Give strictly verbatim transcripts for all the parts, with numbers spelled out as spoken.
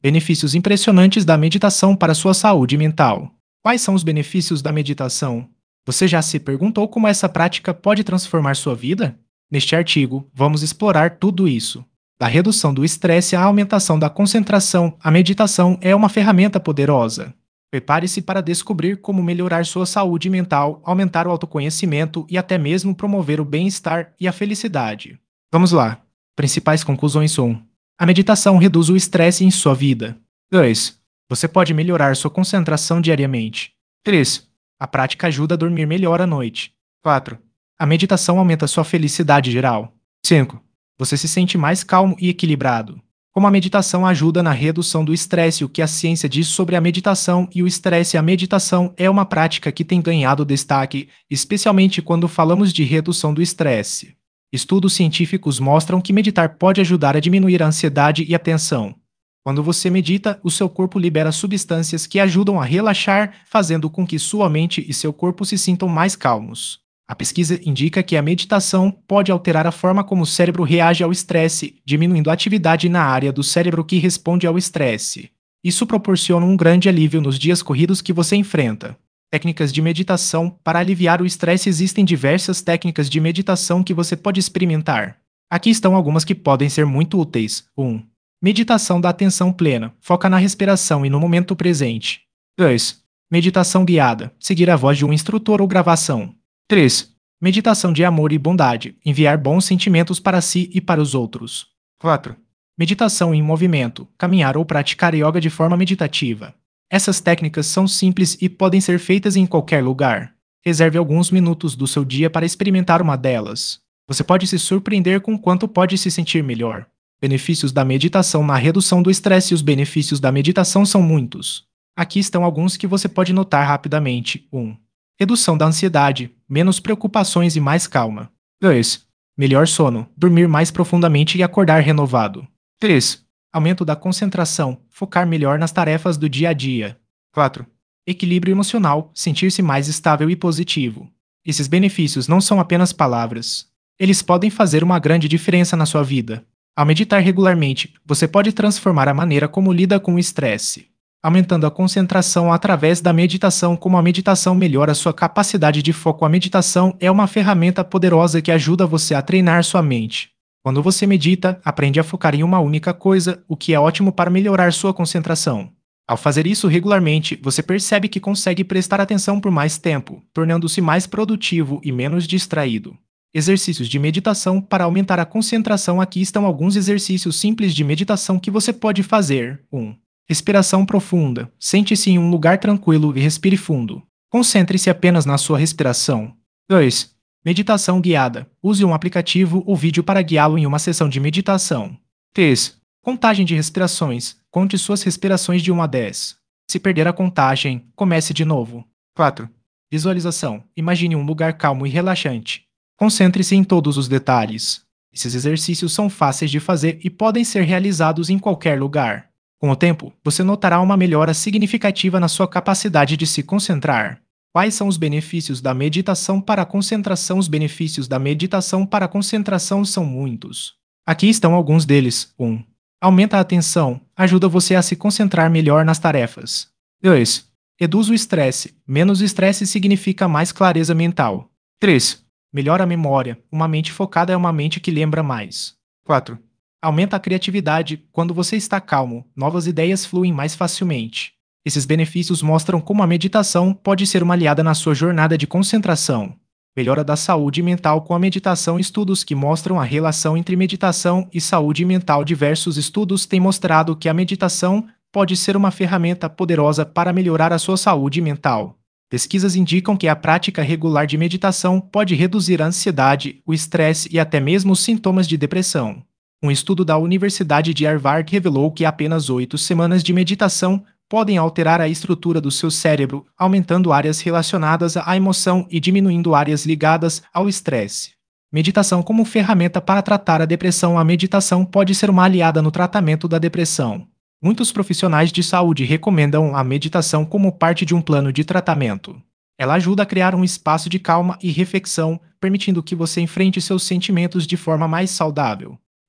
Benefícios impressionantes da meditação para sua saúde mental. Quais são os benefícios da meditação? Você já se perguntou como essa prática pode transformar sua vida? Neste artigo, vamos explorar tudo isso. Da redução do estresse à aumentação da concentração, a meditação é uma ferramenta poderosa. Prepare-se para descobrir como melhorar sua saúde mental, aumentar o autoconhecimento e até mesmo promover o bem-estar e a felicidade. Vamos lá. Principais conclusões um. A meditação reduz o estresse em sua vida. dois. Você pode melhorar sua concentração diariamente. três. A prática ajuda a dormir melhor à noite. quatro. A meditação aumenta sua felicidade geral. cinco. Você se sente mais calmo e equilibrado. Como a meditação ajuda na redução do estresse, o que a ciência diz sobre a meditação e o estresse. A meditação é uma prática que tem ganhado destaque, especialmente quando falamos de redução do estresse. Estudos científicos mostram que meditar pode ajudar a diminuir a ansiedade e a tensão. Quando você medita, o seu corpo libera substâncias que ajudam a relaxar, fazendo com que sua mente e seu corpo se sintam mais calmos. A pesquisa indica que a meditação pode alterar a forma como o cérebro reage ao estresse, diminuindo a atividade na área do cérebro que responde ao estresse. Isso proporciona um grande alívio nos dias corridos que você enfrenta. Técnicas de meditação. Para aliviar o estresse, existem diversas técnicas de meditação que você pode experimentar. Aqui estão algumas que podem ser muito úteis. um. Meditação da atenção plena. Foca na respiração e no momento presente. dois. Meditação guiada. Seguir a voz de um instrutor ou gravação. três. Meditação de amor e bondade. Enviar bons sentimentos para si e para os outros. quatro. Meditação em movimento. Caminhar ou praticar yoga de forma meditativa. Essas técnicas são simples e podem ser feitas em qualquer lugar. Reserve alguns minutos do seu dia para experimentar uma delas. Você pode se surpreender com quanto pode se sentir melhor. Benefícios da meditação na redução do estresse. Os benefícios da meditação são muitos. Aqui estão alguns que você pode notar rapidamente. um. Redução da ansiedade, menos preocupações e mais calma. dois. Melhor sono, dormir mais profundamente e acordar renovado. três. Aumento da concentração, focar melhor nas tarefas do dia a dia. quatro. Equilíbrio emocional, sentir-se mais estável e positivo. Esses benefícios não são apenas palavras. Eles podem fazer uma grande diferença na sua vida. Ao meditar regularmente, você pode transformar a maneira como lida com o estresse, aumentando a concentração através da meditação. Como a meditação melhora sua capacidade de foco. A meditação é uma ferramenta poderosa que ajuda você a treinar sua mente. Quando você medita, aprende a focar em uma única coisa, o que é ótimo para melhorar sua concentração. Ao fazer isso regularmente, você percebe que consegue prestar atenção por mais tempo, tornando-se mais produtivo e menos distraído. Exercícios de meditação para aumentar a concentração. Aqui estão alguns exercícios simples de meditação que você pode fazer. um. Respiração profunda. Sente-se em um lugar tranquilo e respire fundo. Concentre-se apenas na sua respiração. dois. Meditação guiada. Use um aplicativo ou vídeo para guiá-lo em uma sessão de meditação. três. Contagem de respirações. Conte suas respirações de um a dez. Se perder a contagem, comece de novo. quatro. Visualização. Imagine um lugar calmo e relaxante. Concentre-se em todos os detalhes. Esses exercícios são fáceis de fazer e podem ser realizados em qualquer lugar. Com o tempo, você notará uma melhora significativa na sua capacidade de se concentrar. Quais são os benefícios da meditação para a concentração? Os benefícios da meditação para a concentração são muitos. Aqui estão alguns deles. um. Aumenta a atenção. Ajuda você a se concentrar melhor nas tarefas. dois. Reduz o estresse. Menos estresse significa mais clareza mental. três. Melhora a memória. Uma mente focada é uma mente que lembra mais. quatro. Aumenta a criatividade. Quando você está calmo, novas ideias fluem mais facilmente. Esses benefícios mostram como a meditação pode ser uma aliada na sua jornada de concentração. Melhora da saúde mental com a meditação. Estudos que mostram a relação entre meditação e saúde mental. Diversos estudos têm mostrado que a meditação pode ser uma ferramenta poderosa para melhorar a sua saúde mental. Pesquisas indicam que a prática regular de meditação pode reduzir a ansiedade, o estresse e até mesmo os sintomas de depressão. Um estudo da Universidade de Harvard revelou que apenas oito semanas de meditação podem alterar a estrutura do seu cérebro, aumentando áreas relacionadas à emoção e diminuindo áreas ligadas ao estresse. Meditação como ferramenta para tratar a depressão. A meditação pode ser uma aliada no tratamento da depressão. Muitos profissionais de saúde recomendam a meditação como parte de um plano de tratamento. Ela ajuda a criar um espaço de calma e reflexão, permitindo que você enfrente seus sentimentos de forma mais saudável.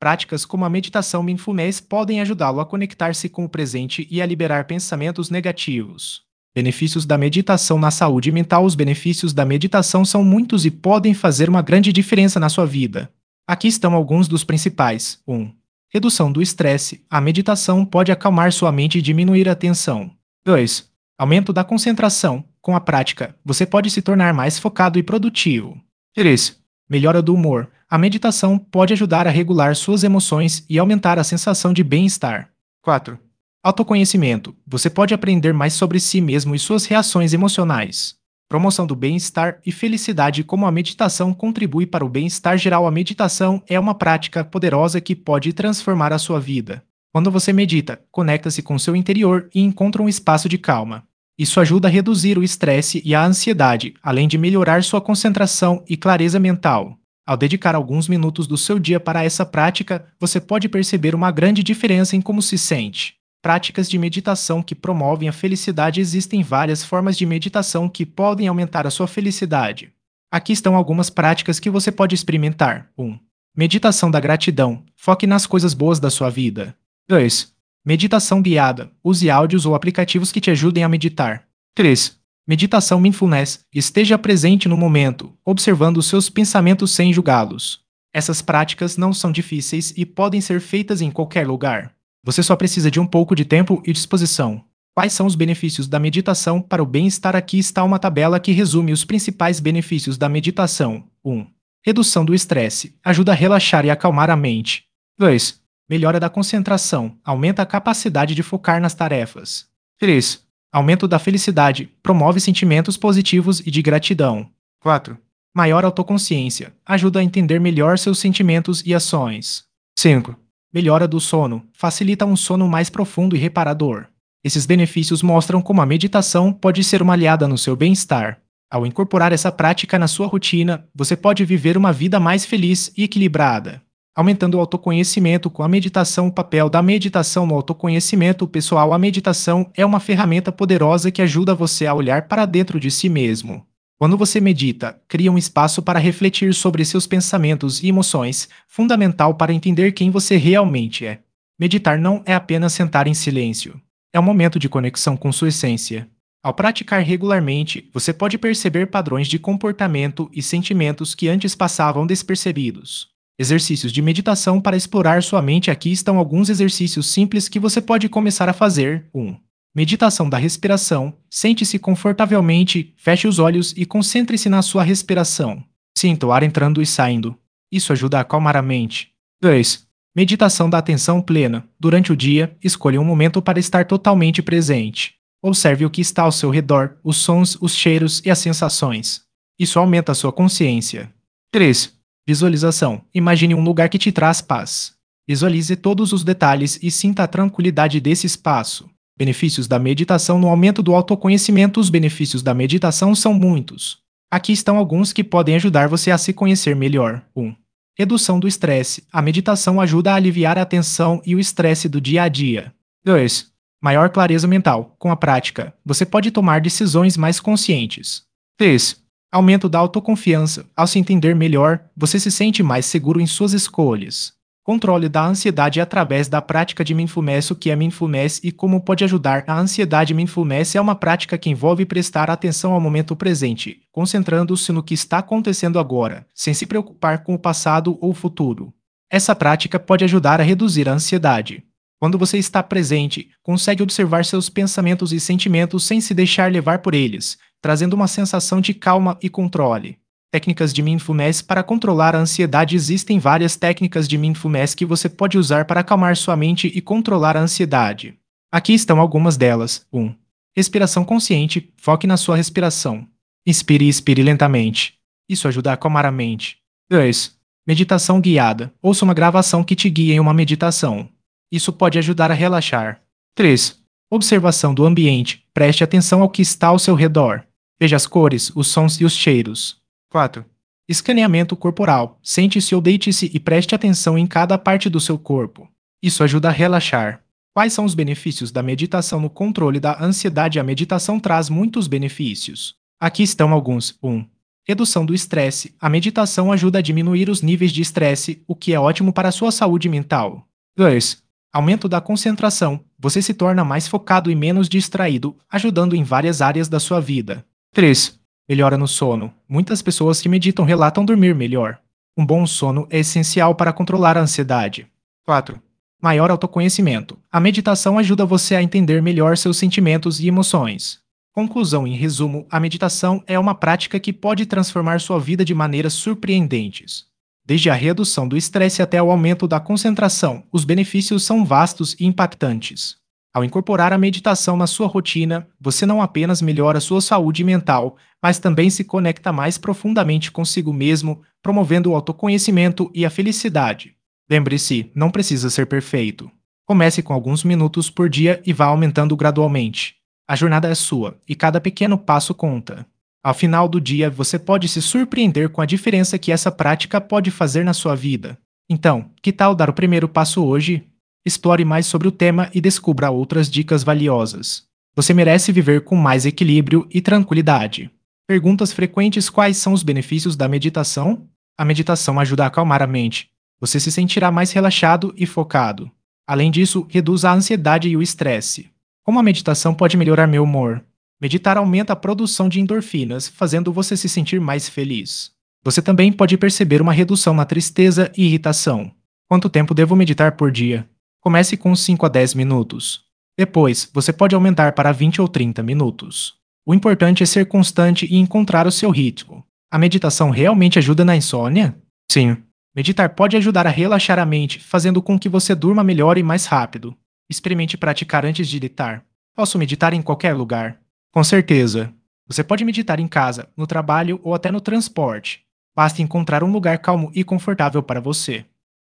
Práticas como a meditação mindfulness podem ajudá-lo a conectar-se com o presente e a liberar pensamentos negativos. Benefícios da meditação na saúde mental. Os benefícios da meditação são muitos e podem fazer uma grande diferença na sua vida. Aqui estão alguns dos principais. um. Redução do estresse. A meditação pode acalmar sua mente e diminuir a tensão. dois. Aumento da concentração. Com a prática, você pode se tornar mais focado e produtivo. três. Melhora do humor. A meditação pode ajudar a regular suas emoções e aumentar a sensação de bem-estar. quatro. Autoconhecimento. Você pode aprender mais sobre si mesmo e suas reações emocionais. Promoção do bem-estar e felicidade. Como a meditação contribui para o bem-estar geral. A meditação é uma prática poderosa que pode transformar a sua vida. Quando você medita, conecta-se com seu interior e encontra um espaço de calma. Isso ajuda a reduzir o estresse e a ansiedade, além de melhorar sua concentração e clareza mental. Ao dedicar alguns minutos do seu dia para essa prática, você pode perceber uma grande diferença em como se sente. Práticas de meditação que promovem a felicidade. Existem várias formas de meditação que podem aumentar a sua felicidade. Aqui estão algumas práticas que você pode experimentar. um. Meditação da gratidão. Foque nas coisas boas da sua vida. dois. Meditação guiada. Use áudios ou aplicativos que te ajudem a meditar. três. Meditação mindfulness. Esteja presente no momento, observando os seus pensamentos sem julgá-los. Essas práticas não são difíceis e podem ser feitas em qualquer lugar. Você só precisa de um pouco de tempo e disposição. Quais são os benefícios da meditação para o bem-estar? Aqui está uma tabela que resume os principais benefícios da meditação. um. Redução do estresse. Ajuda a relaxar e acalmar a mente. dois. Melhora da concentração. Aumenta a capacidade de focar nas tarefas. três. Aumento da felicidade. Promove sentimentos positivos e de gratidão. quatro. Maior autoconsciência. Ajuda a entender melhor seus sentimentos e ações. cinco. Melhora do sono. Facilita um sono mais profundo e reparador. Esses benefícios mostram como a meditação pode ser uma aliada no seu bem-estar. Ao incorporar essa prática na sua rotina, você pode viver uma vida mais feliz e equilibrada. Aumentando o autoconhecimento com a meditação. O papel da meditação no autoconhecimento pessoal. A meditação é uma ferramenta poderosa que ajuda você a olhar para dentro de si mesmo. Quando você medita, cria um espaço para refletir sobre seus pensamentos e emoções, fundamental para entender quem você realmente é. Meditar não é apenas sentar em silêncio. É um momento de conexão com sua essência. Ao praticar regularmente, você pode perceber padrões de comportamento e sentimentos que antes passavam despercebidos. Exercícios de meditação para explorar sua mente. Aqui estão alguns exercícios simples que você pode começar a fazer. um. Meditação da respiração. Sente-se confortavelmente, feche os olhos e concentre-se na sua respiração. Sinta o ar entrando e saindo. Isso ajuda a acalmar a mente. dois. Meditação da atenção plena. Durante o dia, escolha um momento para estar totalmente presente. Observe o que está ao seu redor, os sons, os cheiros e as sensações. Isso aumenta a sua consciência. três. Visualização. Imagine um lugar que te traz paz. Visualize todos os detalhes e sinta a tranquilidade desse espaço. Benefícios da meditação no aumento do autoconhecimento. Os benefícios da meditação são muitos. Aqui estão alguns que podem ajudar você a se conhecer melhor. um. Redução do estresse. A meditação ajuda a aliviar a tensão e o estresse do dia a dia. dois. Maior clareza mental. Com a prática, você pode tomar decisões mais conscientes. três. Aumento da autoconfiança. Ao se entender melhor, você se sente mais seguro em suas escolhas. Controle da ansiedade através da prática de mindfulness. O que é mindfulness e como pode ajudar a ansiedade? Mindfulness é uma prática que envolve prestar atenção ao momento presente, concentrando-se no que está acontecendo agora, sem se preocupar com o passado ou o futuro. Essa prática pode ajudar a reduzir a ansiedade. Quando você está presente, consegue observar seus pensamentos e sentimentos sem se deixar levar por eles, trazendo uma sensação de calma e controle. Técnicas de mindfulness para controlar a ansiedade. Existem várias técnicas de mindfulness que você pode usar para acalmar sua mente e controlar a ansiedade. Aqui estão algumas delas. um. Respiração consciente. Foque na sua respiração. Inspire e expire lentamente. Isso ajuda a acalmar a mente. dois. Meditação guiada. Ouça uma gravação que te guie em uma meditação. Isso pode ajudar a relaxar. três. Observação do ambiente. Preste atenção ao que está ao seu redor. Veja as cores, os sons e os cheiros. quatro. Escaneamento corporal. Sente-se ou deite-se e preste atenção em cada parte do seu corpo. Isso ajuda a relaxar. Quais são os benefícios da meditação no controle da ansiedade? A meditação traz muitos benefícios. Aqui estão alguns. um. Redução do estresse. A meditação ajuda a diminuir os níveis de estresse, o que é ótimo para a sua saúde mental. dois. Aumento da concentração. Você se torna mais focado e menos distraído, ajudando em várias áreas da sua vida. três. Melhora no sono. Muitas pessoas que meditam relatam dormir melhor. Um bom sono é essencial para controlar a ansiedade. quatro. Maior autoconhecimento. A meditação ajuda você a entender melhor seus sentimentos e emoções. Conclusão: em resumo, a meditação é uma prática que pode transformar sua vida de maneiras surpreendentes. Desde a redução do estresse até o aumento da concentração, os benefícios são vastos e impactantes. Ao incorporar a meditação na sua rotina, você não apenas melhora sua saúde mental, mas também se conecta mais profundamente consigo mesmo, promovendo o autoconhecimento e a felicidade. Lembre-se, não precisa ser perfeito. Comece com alguns minutos por dia e vá aumentando gradualmente. A jornada é sua e cada pequeno passo conta. Ao final do dia, você pode se surpreender com a diferença que essa prática pode fazer na sua vida. Então, que tal dar o primeiro passo hoje? Explore mais sobre o tema e descubra outras dicas valiosas. Você merece viver com mais equilíbrio e tranquilidade. Perguntas frequentes: quais são os benefícios da meditação? A meditação ajuda a acalmar a mente. Você se sentirá mais relaxado e focado. Além disso, reduz a ansiedade e o estresse. Como a meditação pode melhorar meu humor? Meditar aumenta a produção de endorfinas, fazendo você se sentir mais feliz. Você também pode perceber uma redução na tristeza e irritação. Quanto tempo devo meditar por dia? Comece com cinco a dez minutos. Depois, você pode aumentar para vinte ou trinta minutos. O importante é ser constante e encontrar o seu ritmo. A meditação realmente ajuda na insônia? Sim. Meditar pode ajudar a relaxar a mente, fazendo com que você durma melhor e mais rápido. Experimente praticar antes de deitar. Posso meditar em qualquer lugar? Com certeza. Você pode meditar em casa, no trabalho ou até no transporte. Basta encontrar um lugar calmo e confortável para você.